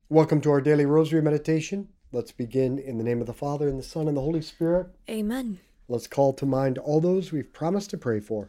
Welcome to our daily rosary meditation. Let's begin in the name of the Father, and the Son, and the Holy Spirit. Amen. Let's call to mind all those we've promised to pray for.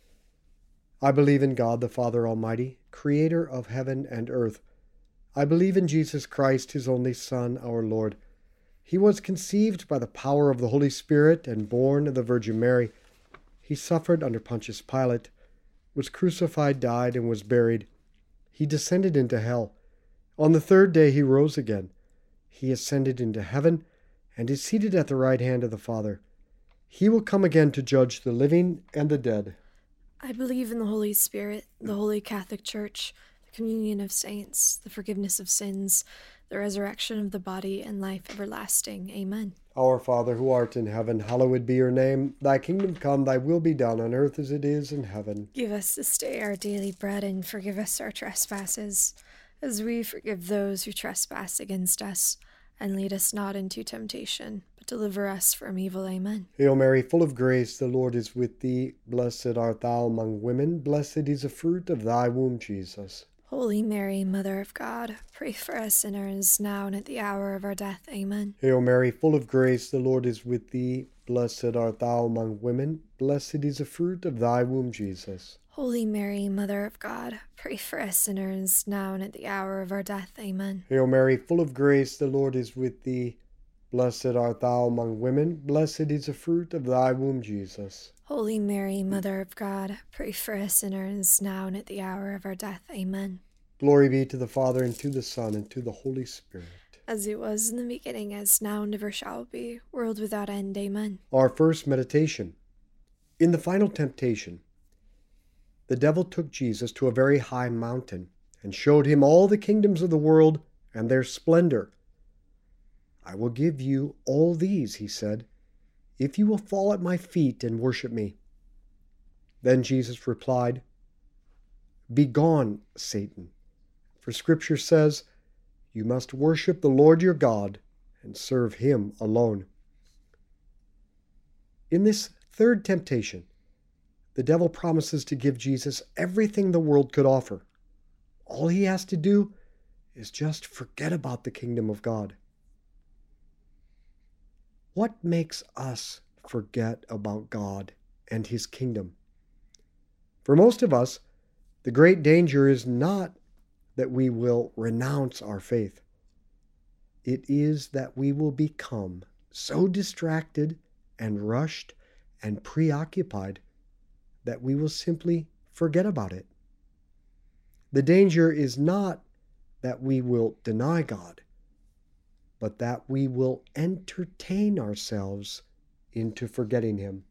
I believe in God, the Father Almighty, creator of heaven and earth. I believe in Jesus Christ, his only Son, our Lord. He was conceived by the power of the Holy Spirit and born of the Virgin Mary. He suffered under Pontius Pilate, was crucified, died, and was buried. He descended into hell. On the third day he rose again. He ascended into heaven and is seated at the right hand of the Father. He will come again to judge the living and the dead. I believe in the Holy Spirit, the Holy Catholic Church, the communion of saints, the forgiveness of sins, the resurrection of the body, and life everlasting. Amen. Our Father, who art in heaven, hallowed be your name. Thy kingdom come, thy will be done on earth as it is in heaven. Give us this day our daily bread, and forgive us our trespasses, as we forgive those who trespass against us. And lead us not into temptation, but deliver us from evil. Amen. Hail Mary, full of grace, the Lord is with thee. Blessed art thou among women. Blessed is the fruit of thy womb, Jesus. Holy Mary, Mother of God, pray for us sinners, now and at the hour of our death. Amen. Hail Mary, full of grace, the Lord is with thee. Blessed art thou among women. Blessed is the fruit of thy womb, Jesus. Holy Mary, Mother of God, pray for us sinners, now and at the hour of our death. Amen. Hail Mary, full of grace, the Lord is with thee. Blessed art thou among women. Blessed is the fruit of thy womb, Jesus. Holy Mary, Mother of God, pray for us sinners, now and at the hour of our death. Amen. Glory be to the Father, and to the Son, and to the Holy Spirit. As it was in the beginning, as now, and ever shall be, world without end. Amen. Our first meditation. In the final temptation, the devil took Jesus to a very high mountain and showed him all the kingdoms of the world and their splendor. I will give you all these, he said, if you will fall at my feet and worship me. Then Jesus replied, Begone, Satan, for Scripture says, you must worship the Lord your God and serve him alone. In this third temptation, the devil promises to give Jesus everything the world could offer. All he has to do is just forget about the kingdom of God. What makes us forget about God and his kingdom? For most of us, the great danger is not that we will renounce our faith. It is that we will become so distracted and rushed and preoccupied that we will simply forget about it. The danger is not that we will deny God, but that we will entertain ourselves into forgetting him.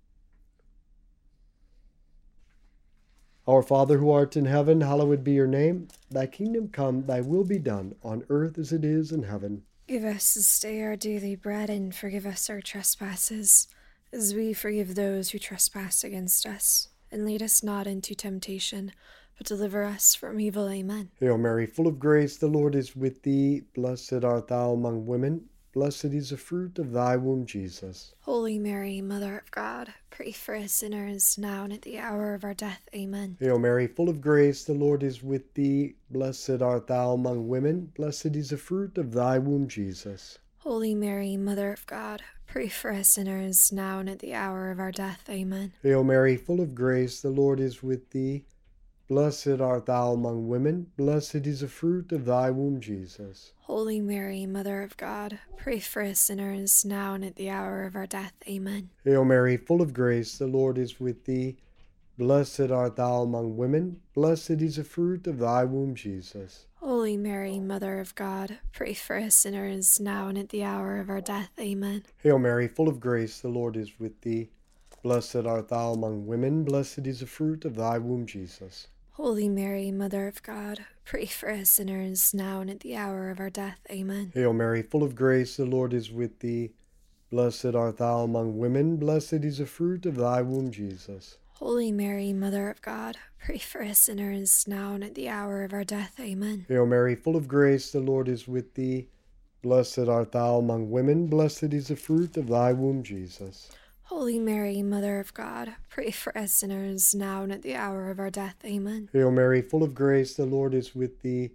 Our Father, who art in heaven, hallowed be your name. Thy kingdom come, thy will be done, on earth as it is in heaven. Give us this day our daily bread, and forgive us our trespasses, as we forgive those who trespass against us. And lead us not into temptation, but deliver us from evil. Amen. Hail Mary, full of grace, the Lord is with thee. Blessed art thou among women. Blessed is the fruit of thy womb, Jesus. Holy Mary, Mother of God, pray for us sinners, now and at the hour of our death. Amen. Hail Mary, full of grace, the Lord is with thee. Blessed art thou among women. Blessed is the fruit of thy womb, Jesus. Holy Mary, Mother of God, pray for us sinners, now and at the hour of our death. Amen. Hail Mary, full of grace, the Lord is with thee. Blessed art thou among women. Blessed is the fruit of thy womb, Jesus. Holy Mary, Mother of God, pray for us sinners, now and at the hour of our death. Amen. Hail Mary, full of grace, the Lord is with thee. Blessed art thou among women. Blessed is the fruit of thy womb, Jesus. Holy Mary, Mother of God, pray for us sinners, now and at the hour of our death. Amen. Hail Mary, full of grace, the Lord is with thee. Blessed art thou among women. Blessed is the fruit of thy womb, Jesus. Holy Mary, Mother of God, pray for us sinners, now and at the hour of our death. Amen. Hail Mary, full of grace, the Lord is with thee. Blessed art thou among women. Blessed is the fruit of thy womb, Jesus. Holy Mary, Mother of God, pray for us sinners, now and at the hour of our death. Amen. Hail Mary, full of grace, the Lord is with thee. Blessed art thou among women. Blessed is the fruit of thy womb, Jesus. Holy Mary, Mother of God, pray for us sinners, now and at the hour of our death. Amen. Hail Mary, full of grace, the Lord is with thee.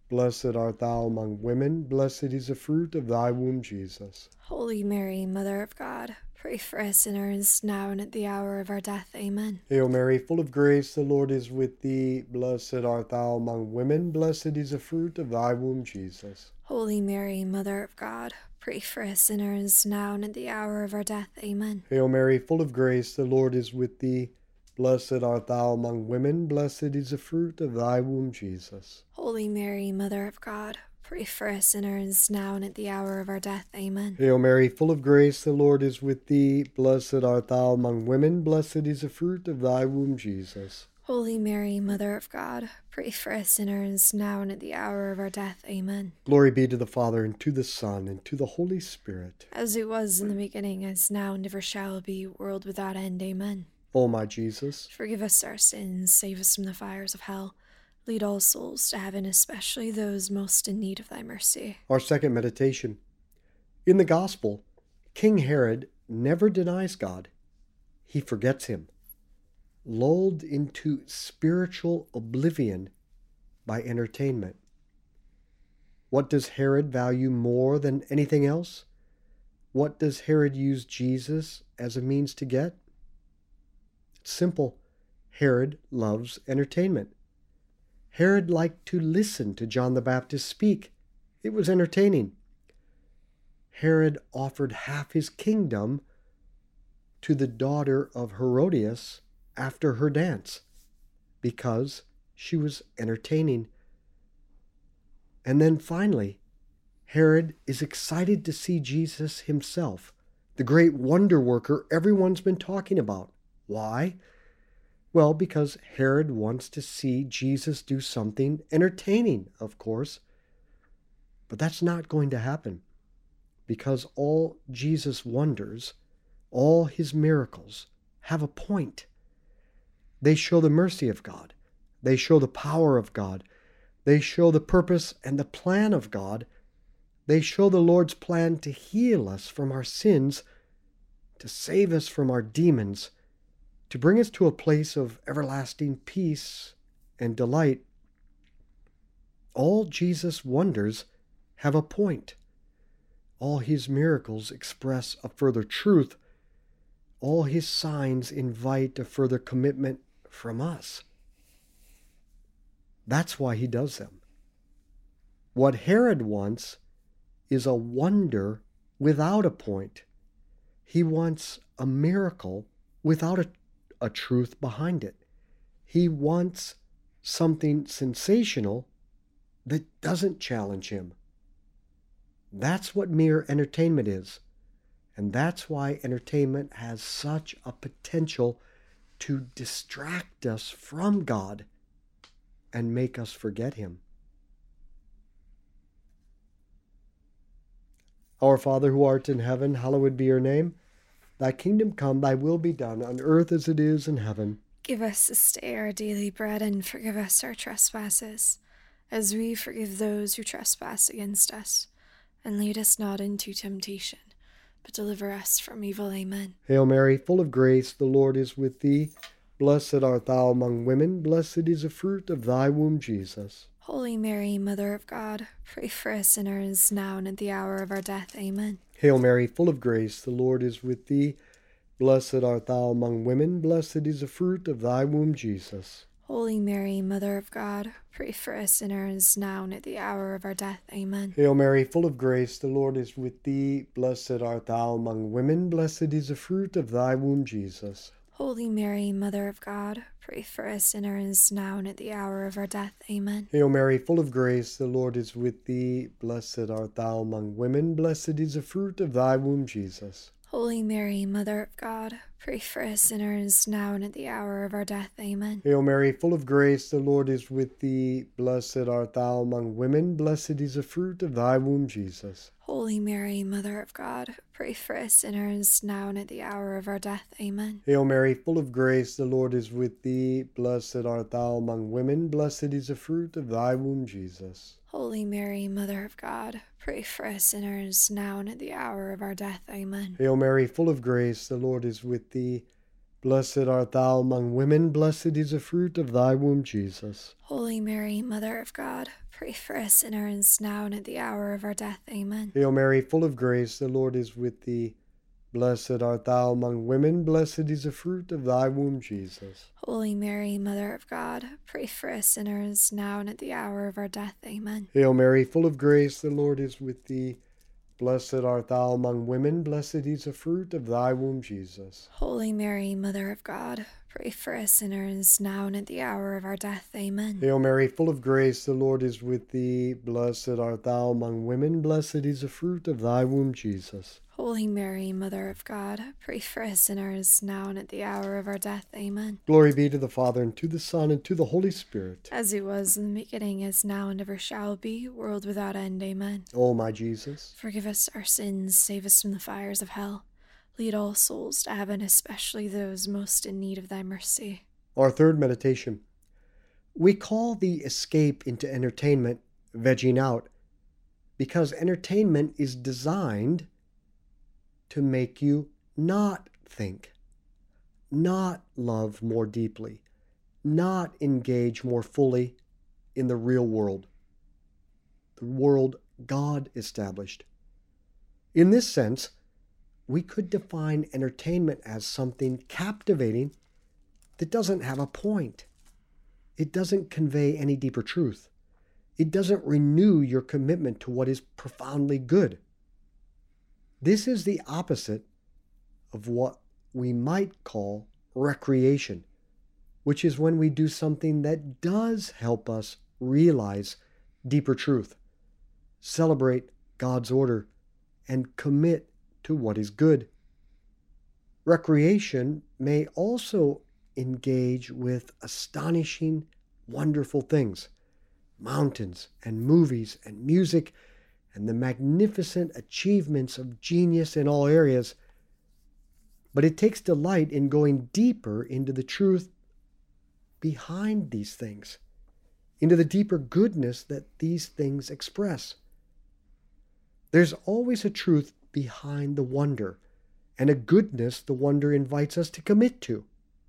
Blessed art thou among women, blessed is the fruit of thy womb, Jesus. Holy Mary, Mother of God, pray for us sinners, now and at the hour of our death. Amen. Hail Mary, full of grace, the Lord is with thee. Blessed art thou among women, blessed is the fruit of thy womb, Jesus. Holy Mary, Mother of God, pray for us sinners, now and at the hour of our death. Amen. Hail Mary, full of grace, the Lord is with thee. Blessed art thou among women, blessed is the fruit of thy womb, Jesus. Holy Mary, Mother of God, pray for us sinners, now and at the hour of our death. Amen. Hail Mary, full of grace, the Lord is with thee. Blessed art thou among women, blessed is the fruit of thy womb, Jesus. Holy Mary, Mother of God, pray for us sinners, now and at the hour of our death. Amen. Glory be to the Father, and to the Son, and to the Holy Spirit. As it was in the beginning, as now, and ever shall be, world without end. Amen. O my Jesus, forgive us our sins, save us from the fires of hell. Lead all souls to heaven, especially those most in need of thy mercy. Our second meditation. In the Gospel, King Herod never denies God. He forgets him, lulled into spiritual oblivion by entertainment. What does Herod value more than anything else? What does Herod use Jesus as a means to get? It's simple. Herod loves entertainment. Herod liked to listen to John the Baptist speak. It was entertaining. Herod offered half his kingdom to the daughter of Herodias after her dance because she was entertaining. And then finally, Herod is excited to see Jesus himself, the great wonder worker everyone's been talking about. Why? Well, because Herod wants to see Jesus do something entertaining, of course. But that's not going to happen, because all Jesus' wonders, all his miracles, have a point. They show the mercy of God. They show the power of God. They show the purpose and the plan of God. They show the Lord's plan to heal us from our sins, to save us from our demons, to bring us to a place of everlasting peace and delight. All Jesus' wonders have a point. All his miracles express a further truth. All his signs invite a further commitment from us. That's why he does them. What Herod wants is a wonder without a point. He wants a miracle without a truth behind it. He wants something sensational that doesn't challenge him. That's what mere entertainment is. And that's why entertainment has such a potential to distract us from God and make us forget him. Our Father who art in heaven, hallowed be your name. Thy kingdom come, thy will be done, on earth as it is in heaven. Give us this day our daily bread, and forgive us our trespasses, as we forgive those who trespass against us. And lead us not into temptation, but deliver us from evil. Amen. Hail Mary, full of grace, the Lord is with thee. Blessed art thou among women, blessed is the fruit of thy womb, Jesus. Holy Mary, Mother of God, pray for us sinners, now and at the hour of our death. Amen. Hail Mary, full of grace, the Lord is with thee. Blessed art thou among women, blessed is the fruit of thy womb, Jesus. Holy Mary, Mother of God, pray for us sinners, now and at the hour of our death. Amen. Hail Mary, full of grace, the Lord is with thee. Blessed art thou among women, blessed is the fruit of thy womb, Jesus. Holy Mary, Mother of God, pray for us sinners, now and at the hour of our death. Amen. Hail Mary, full of grace, the Lord is with thee. Blessed art thou among women, blessed is the fruit of thy womb, Jesus. Holy Mary, Mother of God, pray for us sinners, now and at the hour of our death. Amen. Hail Mary, full of grace, the Lord is with thee. Blessed art thou among women, blessed is the fruit of thy womb, Jesus. Holy Mary, Mother of God, pray for us sinners, now and at the hour of our death. Amen. Hail Mary, full of grace, the Lord is with thee. Blessed art thou among women, blessed is the fruit of thy womb, Jesus. Holy Mary, Mother of God, pray for us sinners, now and at the hour of our death. Amen. Hail Mary, full of grace, the Lord is with thee. Blessed art thou among women, blessed is the fruit of thy womb, Jesus. Holy Mary, Mother of God, pray for us sinners, now and at the hour of our death. Amen. Hail Mary, full of grace, the Lord is with thee. Blessed art thou among women, blessed is the fruit of thy womb, Jesus. Holy Mary, Mother of God, pray for us sinners, now and at the hour of our death. Amen. Hail Mary, full of grace, the Lord is with thee. Blessed art thou among women, blessed is the fruit of thy womb, Jesus. Holy Mary, Mother of God, pray for us sinners, now and at the hour of our death. Amen. Hail Mary, full of grace, the Lord is with thee. Blessed art thou among women, blessed is the fruit of thy womb, Jesus. Holy Mary, Mother of God, pray for us sinners, now and at the hour of our death. Amen. Glory be to the Father, and to the Son, and to the Holy Spirit. As it was in the beginning, is now, and ever shall be, world without end. Amen. O my Jesus, Forgive us our sins, save us from the fires of hell. Lead all souls to heaven, especially those most in need of thy mercy. our third meditation. We call the escape into entertainment vegging out because entertainment is designed to make you not think, not love more deeply, not engage more fully in the real world, the world God established. In this sense, we could define entertainment as something captivating that doesn't have a point. It doesn't convey any deeper truth. It doesn't renew your commitment to what is profoundly good. This is the opposite of what we might call recreation, which is when we do something that does help us realize deeper truth, celebrate God's order, and commit to what is good. Recreation may also engage with astonishing, wonderful things, mountains and movies and music and the magnificent achievements of genius in all areas, but it takes delight in going deeper into the truth behind these things, into the deeper goodness that these things express. There's always a truth behind the wonder, and a goodness the wonder invites us to commit to.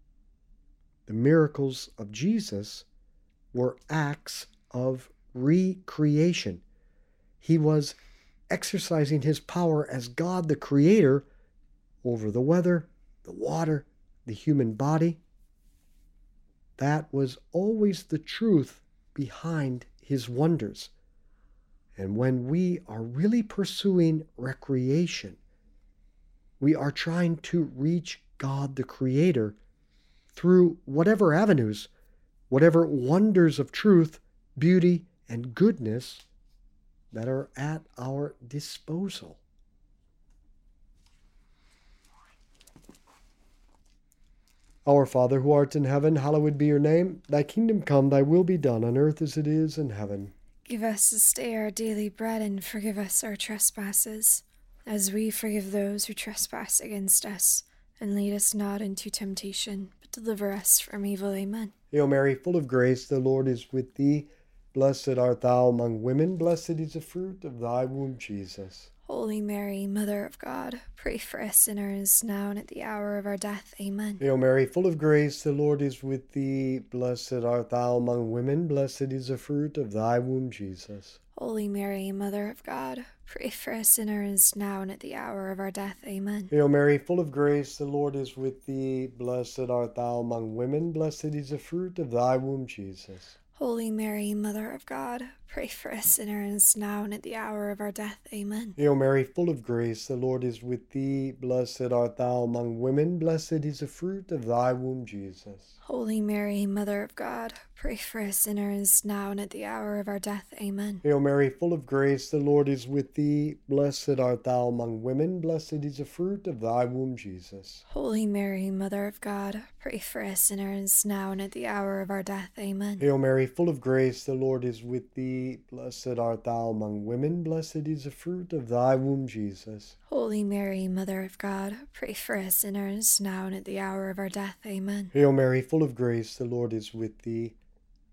The miracles of Jesus were acts of recreation. He was exercising his power as God the Creator over the weather, the water, the human body. That was always the truth behind his wonders. And when we are really pursuing recreation, we are trying to reach God the Creator through whatever avenues, whatever wonders of truth, beauty, and goodness that are at our disposal. Our Father, who art in heaven, hallowed be your name. Thy kingdom come, thy will be done on earth as it is in heaven. Give us this day our daily bread, and forgive us our trespasses, as we forgive those who trespass against us. And lead us not into temptation, but deliver us from evil. Amen. Hail Mary, full of grace, the Lord is with thee. Blessed art thou among women, blessed is the fruit of thy womb, Jesus. Holy Mary, Mother of God, pray for us sinners, now and at the hour of our death. Amen. Hail Mary, full of grace, the Lord is with thee. Blessed art thou among women, blessed is the fruit of thy womb, Jesus. Holy Mary, Mother of God, pray for us sinners, now and at the hour of our death. Amen. Hail Mary, full of grace, the Lord is with thee. Blessed art thou among women, blessed is the fruit of thy womb, Jesus. Holy Mary, Mother of God, pray for us sinners, now and at the hour of our death. Amen. Hail Mary, full of grace, the Lord is with thee. Blessed art thou among women, blessed is the fruit of thy womb, Jesus. Holy Mary, Mother of God, pray for us sinners, now and at the hour of our death. Amen. Hail Mary, full of grace, the Lord is with thee. Blessed art thou among women, blessed is the fruit of thy womb, Jesus. Holy Mary, Mother of God, pray for us sinners, now and at the hour of our death. Amen. Hail Mary, full of grace, the Lord is with thee. Blessed art thou among women, blessed is the fruit of thy womb, Jesus. Holy Mary, Mother of God, pray for us sinners, now and at the hour of our death. Amen. Hail Mary, full of grace, the Lord is with thee.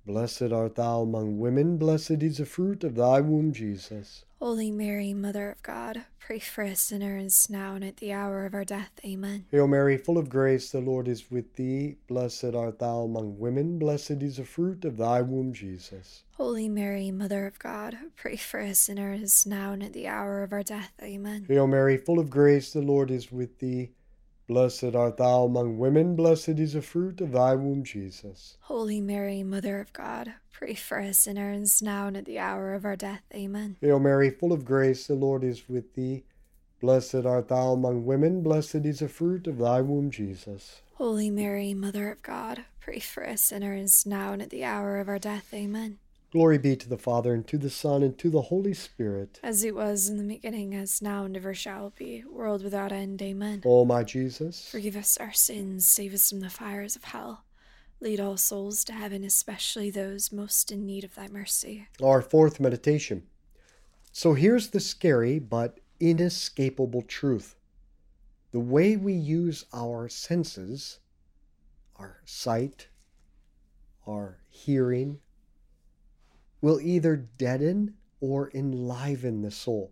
Blessed art thou among women, blessed is the fruit of thy womb, Jesus. Holy Mary, Mother of God, pray for us sinners, now and at the hour of our death. Amen. Hail Mary, full of grace, the Lord is with thee. Blessed art thou among women, blessed is the fruit of thy womb, Jesus. Holy Mary, Mother of God, pray for us sinners, now and at the hour of our death. Amen. Hail Mary, full of grace, the Lord is with thee. Blessed art thou among women, blessed is the fruit of thy womb, Jesus. Holy Mary, Mother of God, pray for us sinners, now and at the hour of our death. Amen. Hail Mary, full of grace, the Lord is with thee. Blessed art thou among women, blessed is the fruit of thy womb, Jesus. Holy Mary, Mother of God, pray for us sinners, now and at the hour of our death. Amen. Glory be to the Father, and to the Son, and to the Holy Spirit. As it was in the beginning, as now, and ever shall be, world without end. Amen. O my Jesus, Forgive us our sins, save us from the fires of hell. Lead all souls to heaven, especially those most in need of thy mercy. our fourth meditation. So here's the scary but inescapable truth. The way we use our senses, our sight, our hearing, will either deaden or enliven the soul.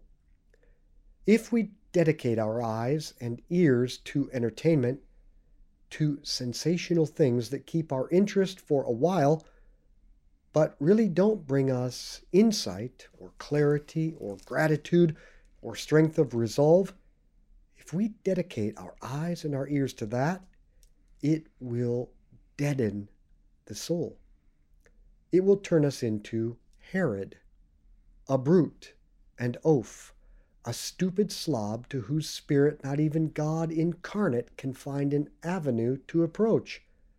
If we dedicate our eyes and ears to entertainment, to sensational things that keep our interest for a while, but really don't bring us insight or clarity or gratitude or strength of resolve, if we dedicate our eyes and our ears to that, it will deaden the soul. It will turn us into Herod, a brute and oaf, a stupid slob to whose spirit not even God incarnate can find an avenue to approach.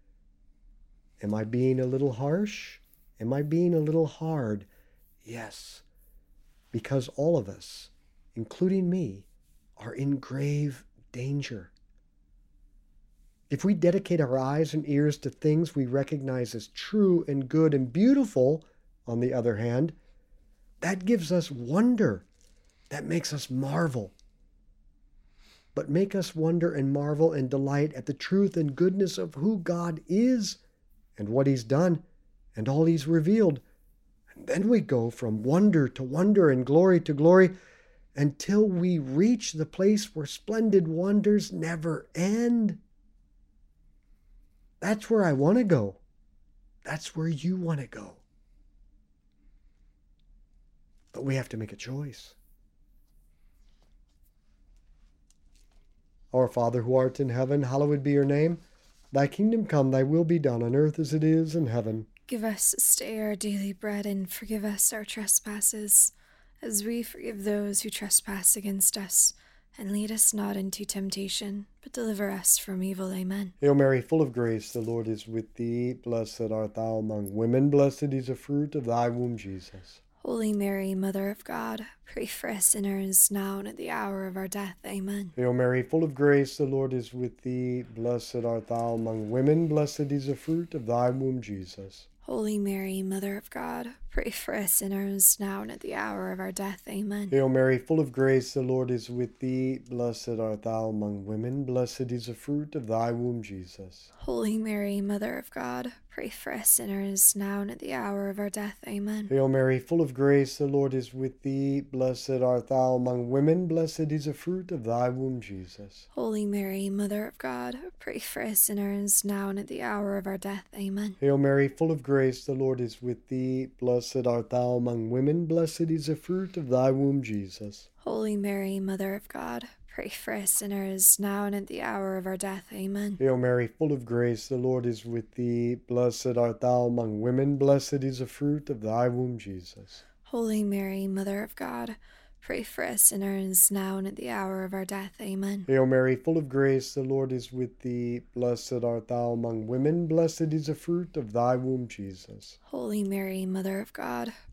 Am I being a little harsh? Am I being a little hard? Yes, because all of us, including me, are in grave danger. If we dedicate our eyes and ears to things we recognize as true and good and beautiful, on the other hand, that gives us wonder. That makes us marvel. But make us wonder and marvel and delight at the truth and goodness of who God is and what He's done and all He's revealed. And then we go from wonder to wonder and glory to glory until we reach the place where splendid wonders never end. That's where I want to go. That's where you want to go. But we have to make a choice. Our Father who art in heaven, hallowed be your name. Thy kingdom come, thy will be done on earth as it is in heaven. Give us this day our daily bread, and forgive us our trespasses, as we forgive those who trespass against us. And lead us not into temptation, but deliver us from evil. Amen. Hail Mary, full of grace, the Lord is with thee. Blessed art thou among women, blessed is the fruit of thy womb, Jesus. Holy Mary, Mother of God, pray for us sinners, now and at the hour of our death. Amen. Hail Mary, full of grace, the Lord is with thee. Blessed art thou among women, blessed is the fruit of thy womb, Jesus. Holy Mary, Mother of God, pray for us sinners, now and at the hour of our death. Amen. Hail Mary, full of grace, the Lord is with thee. Blessed art thou among women, blessed is the fruit of thy womb, Jesus. Holy Mary, Mother of God, pray for us sinners, now and at the hour of our death. Amen. Hail Mary, full of grace, the Lord is with thee. Blessed art thou among women, blessed is the fruit of thy womb, Jesus. Holy Mary, Mother of God, pray for us sinners, now and at the hour of our death. Amen. Hail Mary, full of grace, the Lord is with thee. Blessed art thou among women, blessed is the fruit of thy womb, Jesus. Holy Mary, Mother of God, pray for us sinners, now and at the hour of our death. Amen. Hail Mary, full of grace, the Lord is with thee. Blessed art thou among women, blessed is the fruit of thy womb, Jesus. Holy Mary, Mother of God, pray for us sinners, now and at the hour of our death. Amen. Hail Mary, full of grace, the Lord is with thee. Blessed art thou among women, blessed is the fruit of thy womb, Jesus. Holy Mary, Mother of God,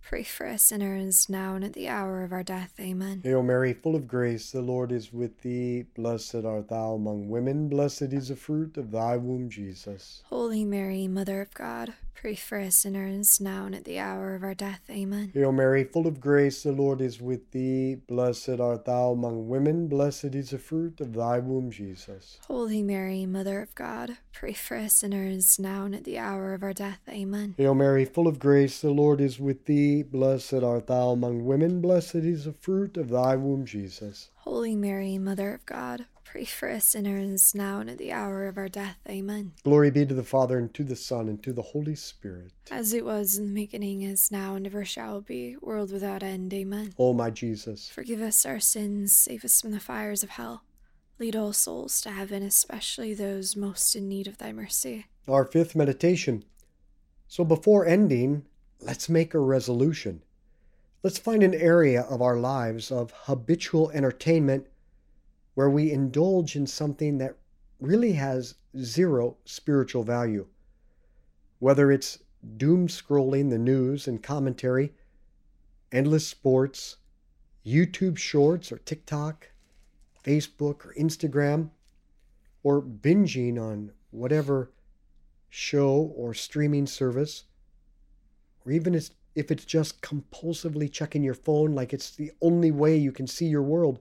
pray for us sinners, now and at the hour of our death. Amen. Hail Mary, full of grace, the Lord is with thee. Blessed art thou among women, blessed is the fruit of thy womb, Jesus. Holy Mary, Mother of God, pray for us sinners, now and at the hour of our death. Amen. Hail Mary, full of grace, the Lord is with thee. Blessed art thou among women, blessed is the fruit of thy womb, Jesus. Holy Mary, Mother of God, pray for us sinners, now and at the hour of our death. Amen. Hail Mary, full of grace, the Lord is with thee. Blessed art thou among women, blessed is the fruit of thy womb, Jesus. Holy Mary, Mother of God, pray for us sinners, now and at the hour of our death. Amen. Glory be to the Father, and to the Son, and to the Holy Spirit. As it was in the beginning, is now, and ever shall be, world without end. Amen. O my Jesus, Forgive us our sins, save us from the fires of hell. Lead all souls to heaven, especially those most in need of thy mercy. our fifth meditation. So before ending, let's make a resolution. Let's find an area of our lives of habitual entertainment where we indulge in something that really has zero spiritual value. Whether it's doom scrolling the news and commentary, endless sports, YouTube shorts or TikTok, Facebook or Instagram, or binging on whatever show or streaming service, or even if it's just compulsively checking your phone like it's the only way you can see your world.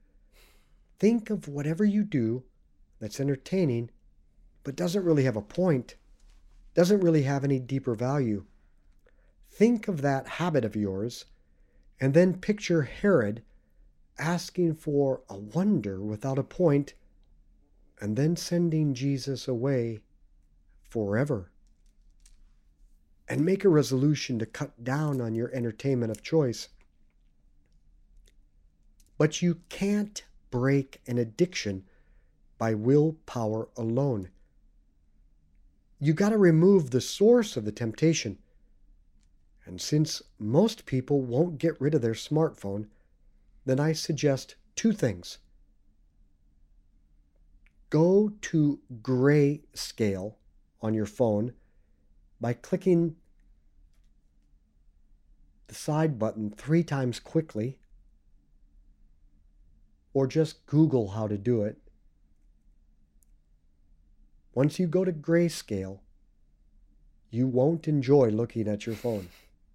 Think of whatever you do that's entertaining, but doesn't really have a point, doesn't really have any deeper value. Think of that habit of yours, and then picture Herod asking for a wonder without a point, and then sending Jesus away forever. And make a resolution to cut down on your entertainment of choice. But you can't break an addiction by willpower alone. You got to remove the source of the temptation. And since most people won't get rid of their smartphone, then I suggest two things. Go to grayscale on your phone by clicking the side button 3 times quickly, or just Google how to do it. Once you go to grayscale, you won't enjoy looking at your phone.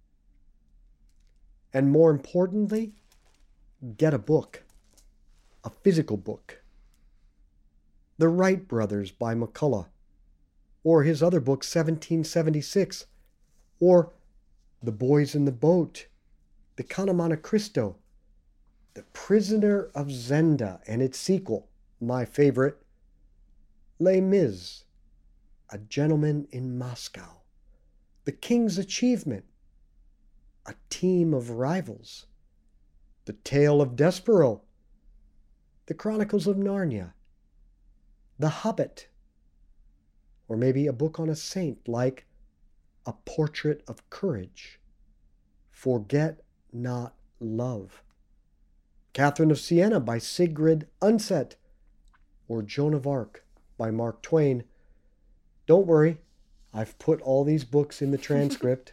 And more importantly, get a book, a physical book. The Wright Brothers by McCullough, or his other book, 1776, or The Boys in the Boat, The Count of Monte Cristo, The Prisoner of Zenda and its sequel, my favorite, Les Mis, A Gentleman in Moscow, The King's Achievement, A Team of Rivals, The Tale of Despereaux, The Chronicles of Narnia, The Hobbit, or maybe a book on a saint like A Portrait of Courage, Forget Not Love, Catherine of Siena by Sigrid Undset, or Joan of Arc by Mark Twain. Don't worry, I've put all these books in the transcript.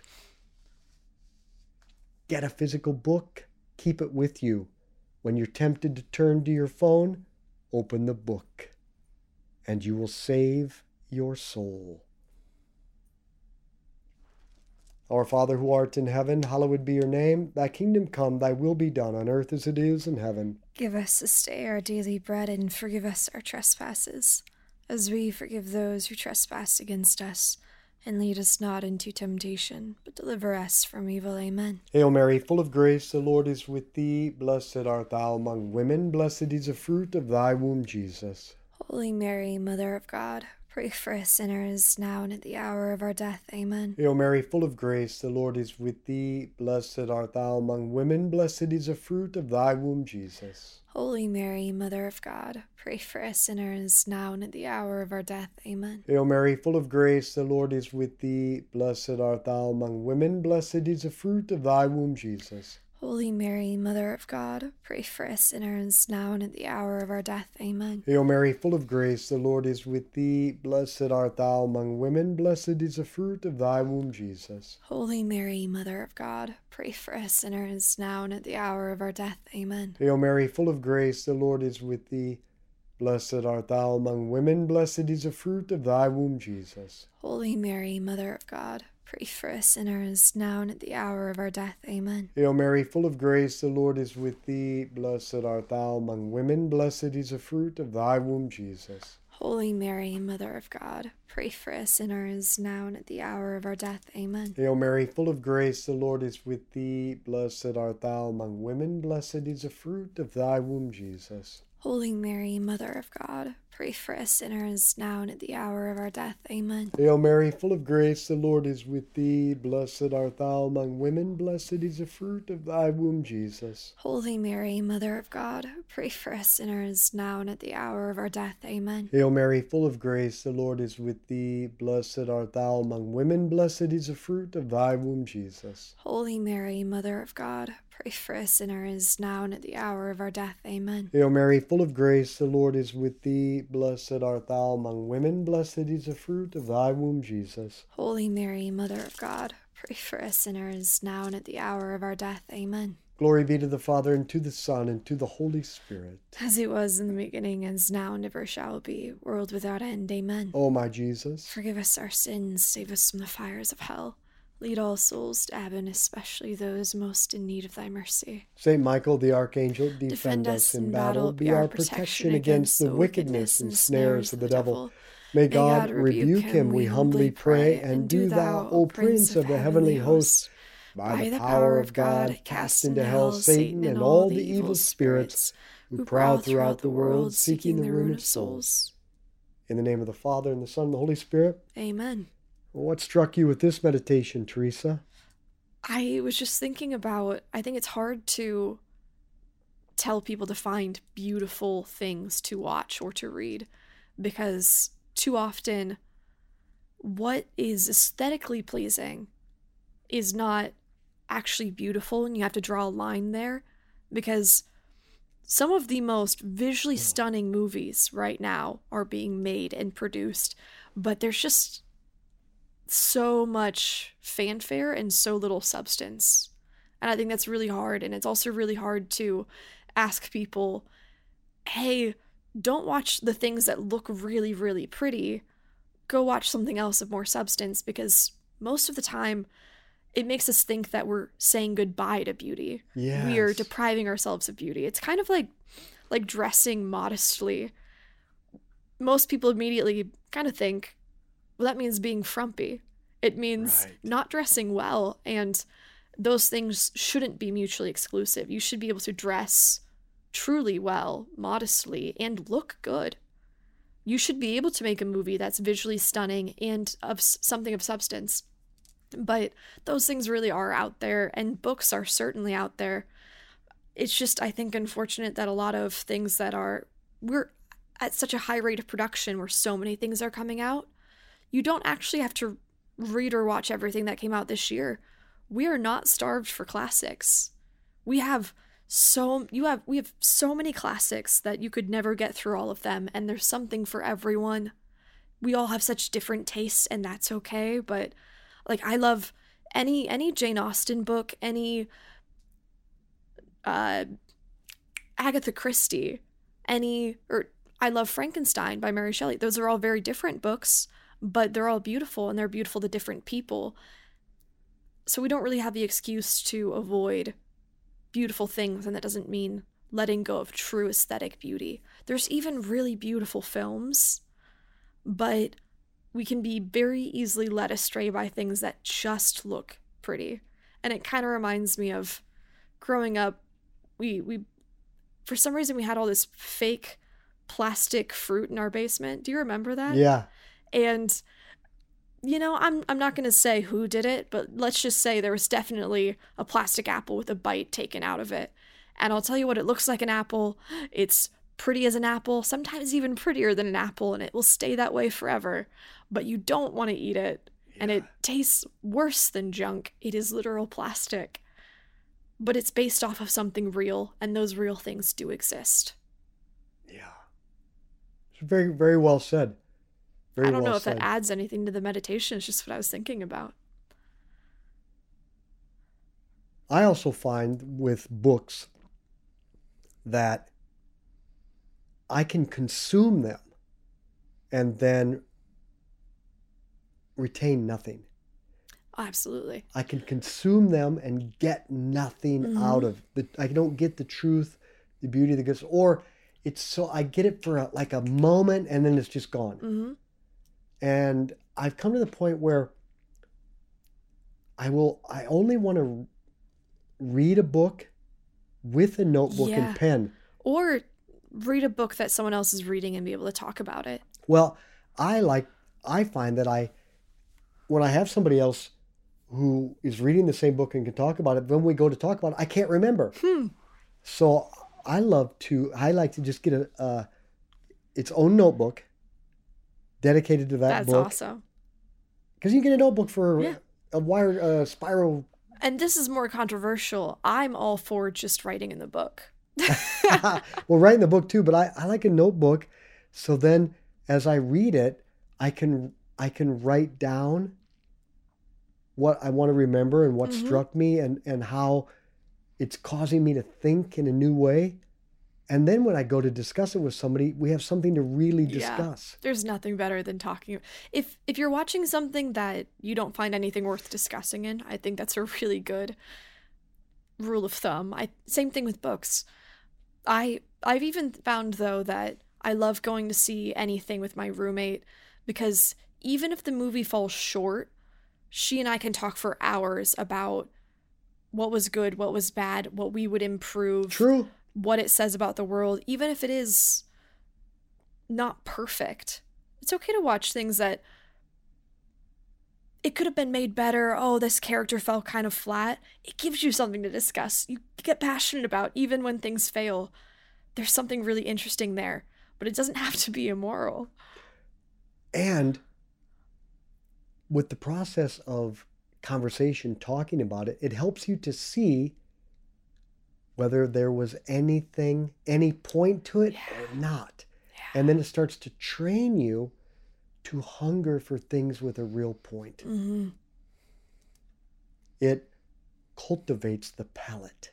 Get a physical book, keep it with you. When you're tempted to turn to your phone, open the book, and you will save your soul. Our Father who art in heaven, hallowed be your name. Thy kingdom come, thy will be done on earth as it is in heaven. Give us this day our daily bread, and forgive us our trespasses, as we forgive those who trespass against us. And lead us not into temptation, but deliver us from evil. Amen. Hail Mary, full of grace, the Lord is with thee. Blessed art thou among women, blessed is the fruit of thy womb, Jesus. Holy Mary, Mother of God, pray for us sinners, now and at the hour of our death. Amen. Hail Mary, full of grace, the Lord is with thee. Blessed art thou among women, blessed is the fruit of thy womb, Jesus. Holy Mary, Mother of God, pray for us sinners, now and at the hour of our death. Amen. Hail Mary, full of grace, the Lord is with thee. Blessed art thou among women, blessed is the fruit of thy womb, Jesus. Holy Mary, Mother of God, pray for us sinners, now and at the hour of our death. Amen. Hail Mary, full of grace, the Lord is with thee. Blessed art thou among women, blessed is the fruit of thy womb, Jesus. Holy Mary, Mother of God, pray for us sinners, now and at the hour of our death. Amen. Hail Mary, full of grace, the Lord is with thee. Blessed art thou among women, blessed is the fruit of thy womb, Jesus. Holy Mary, Mother of God, pray for us sinners, now and at the hour of our death. Amen. Hail Mary, full of grace, the Lord is with thee. Blessed art thou among women, blessed is the fruit of thy womb, Jesus. Holy Mary, Mother of God, pray for us sinners, now and at the hour of our death. Amen. Hail Mary, full of grace, the Lord is with thee. Blessed art thou among women, blessed is the fruit of thy womb, Jesus. Holy Mary, Mother of God, pray for us sinners, now and at the hour of our death. Amen. Hail Mary, full of grace, the Lord is with thee. Blessed art thou among women, blessed is the fruit of thy womb, Jesus. Holy Mary, Mother of God, pray for us sinners, now and at the hour of our death. Amen. Hail Mary, full of grace, the Lord is with thee. Blessed art thou among women, blessed is the fruit of thy womb, Jesus. Holy Mary, Mother of God, pray for us sinners, now and at the hour of our death. Amen. Hail Mary, full of grace, the Lord is with thee. Blessed art thou among women, blessed is the fruit of thy womb, Jesus. Holy Mary, Mother of God, pray for us sinners, now and at the hour of our death. Amen. Glory be to the Father, and to the Son, and to the Holy Spirit. As it was in the beginning, as now, and ever shall be, world without end. Amen. O my Jesus, forgive us our sins, save us from the fires of hell. Lead all souls to heaven, especially those most in need of thy mercy. Saint Michael the Archangel, defend us in battle. Be our protection against the wickedness and snares of the devil. May God rebuke him, we humbly pray. And do thou, O Prince of the heavenly host, by the power of God, cast into hell Satan and all the evil spirits who prowl throughout the world, seeking the ruin of souls. In the name of the Father, and the Son, and the Holy Spirit. Amen. What struck you with this meditation, Teresa? I was just thinking about, I think it's hard to tell people to find beautiful things to watch or to read, because too often what is aesthetically pleasing is not actually beautiful, and you have to draw a line there, because some of the most visually stunning movies right now are being made and produced, but there's just so much fanfare and so little substance. And I think that's really hard. And it's also really hard to ask people, hey, don't watch the things that look really, really pretty. Go watch something else of more substance, because most of the time it makes us think that we're saying goodbye to beauty. Yes. We are depriving ourselves of beauty. It's kind of like dressing modestly. Most people immediately kind of think, well, that means being frumpy. It means not dressing well, and those things shouldn't be mutually exclusive. You should be able to dress truly well, modestly, and look good. You should be able to make a movie that's visually stunning and of something of substance. But those things really are out there, and books are certainly out there. It's just, I think, unfortunate that a lot of things we're at such a high rate of production where so many things are coming out. You don't actually have to read or watch everything that came out this year. We are not starved for classics. We have so many classics that you could never get through all of them, and there's something for everyone. We all have such different tastes, and that's okay. But I love any Jane Austen book, any Agatha Christie, I love Frankenstein by Mary Shelley. Those are all very different books, but they're all beautiful, and they're beautiful to different people. So we don't really have the excuse to avoid beautiful things, and that doesn't mean letting go of true aesthetic beauty. There's even really beautiful films, but we can be very easily led astray by things that just look pretty. And it kind of reminds me of growing up. We for some reason we had all this fake plastic fruit in our basement. Do you remember that? Yeah. And I'm not going to say who did it, but let's just say there was definitely a plastic apple with a bite taken out of it. And I'll tell you what, it looks like an apple. It's pretty as an apple, sometimes even prettier than an apple, and it will stay that way forever. But you don't want to eat it, and it tastes worse than junk. It is literal plastic. but it's based off of something real, and those real things do exist. Yeah. It's very, very well said. Very I don't well know if said. that adds anything to the meditation. It's just what I was thinking about. I also find with books that I can consume them and then retain nothing. Absolutely. I can consume them and get nothing out of it. I don't get the truth, the beauty, the goods, or it's so I get it for like a moment and then it's just gone. And I've come to the point where I only want to read a book with a notebook and pen. Or read a book that someone else is reading and be able to talk about it. Well, I find that when I have somebody else who is reading the same book and can talk about it, when we go to talk about it, I can't remember. So I like to just get its own notebook dedicated to that book. That's awesome. Because you can get a notebook for a wire spiral. And this is more controversial. I'm all for just writing in the book. Well, writing the book too, but I like a notebook. So then as I read it, I can write down what I want to remember and what struck me and how it's causing me to think in a new way. And then when I go to discuss it with somebody, we have something to really discuss. There's nothing better than talking. If you're watching something that you don't find anything worth discussing in, I think that's a really good rule of thumb. Same thing with books. I've even found, though, that I love going to see anything with my roommate because even if the movie falls short, she and I can talk for hours about what was good, what was bad, what we would improve. True. What it says about the world, even if it is not perfect. It's okay to watch things that it could have been made better. Oh, this character felt kind of flat. It gives you something to discuss. You get passionate about, even when things fail. There's something really interesting there, but it doesn't have to be immoral. And with the process of conversation, talking about it, it helps you to see whether there was any point to it or not. Yeah. And then it starts to train you to hunger for things with a real point. It cultivates the palate.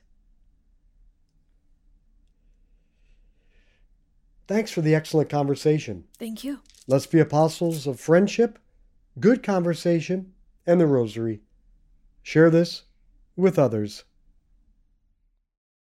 Thanks for the excellent conversation. Thank you. Let's be apostles of friendship, good conversation, and the rosary. Share this with others.